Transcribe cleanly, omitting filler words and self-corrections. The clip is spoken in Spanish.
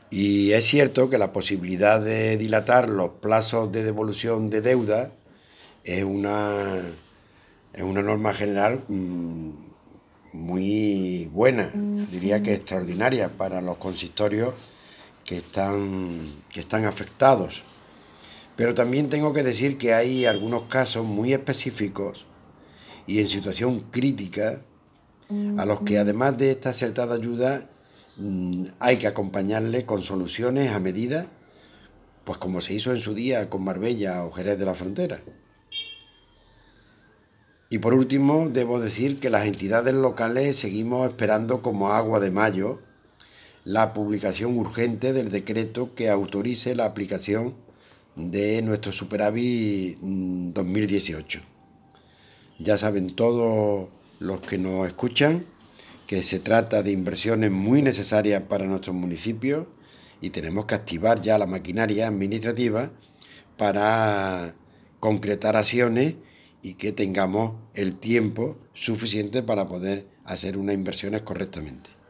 Y es cierto que la posibilidad de dilatar los plazos de devolución de deuda es una, es una norma general muy buena, diría que extraordinaria para los consistorios que están afectados. Pero también tengo que decir que hay algunos casos muy específicos y en situación crítica a los que además de esta acertada ayuda hay que acompañarle con soluciones a medida, pues como se hizo en su día con Marbella o Jerez de la Frontera. Y por último, debo decir que las entidades locales seguimos esperando como agua de mayo la publicación urgente del decreto que autorice la aplicación de nuestro superávit 2018. Ya saben todos los que nos escuchan que se trata de inversiones muy necesarias para nuestros municipios y tenemos que activar ya la maquinaria administrativa para concretar acciones y que tengamos el tiempo suficiente para poder hacer unas inversiones correctamente.